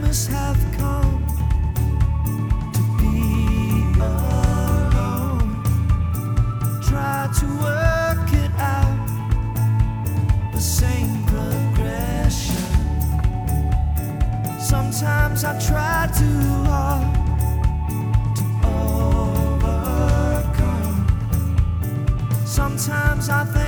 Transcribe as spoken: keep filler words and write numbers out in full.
must have come to be alone. Try to work it out, the same progression. Sometimes I try too hard to overcome. Sometimes I think